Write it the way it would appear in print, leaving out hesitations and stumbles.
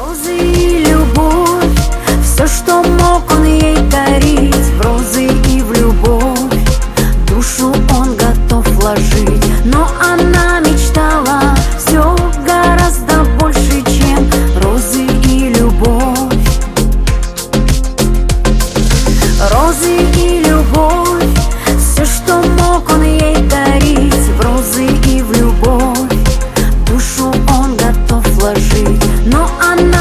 Розы и любовь, все, что мог он ей дарить. В розы и в любовь душу он готов вложить. Но она мечтала все гораздо больше, чем розы и любовь. Розы и любовь, все, что мог он ей дарить. В розы и в любовь душу он готов вложить. Но она